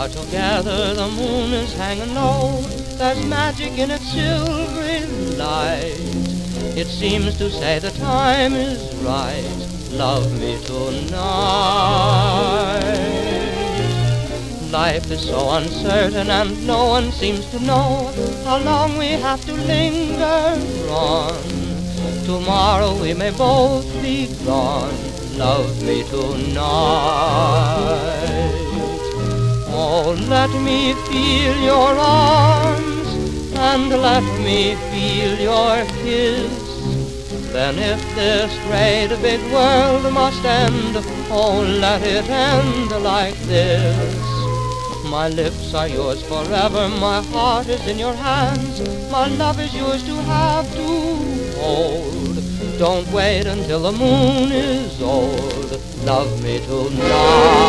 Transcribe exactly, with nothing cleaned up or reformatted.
are together, the moon is hanging low. There's magic in its silvery light. It seems to say the time is right. Love me tonight. Life is so uncertain and no one seems to know how long we have to linger on. Tomorrow we may both be gone. Love me tonight. Oh, let me feel your arms and let me feel your kiss. Then if this great big world must end, oh, let it end like this. My lips are yours forever, my heart is in your hands, my love is yours to have, to hold. Don't wait until the moon is old, love me tonight.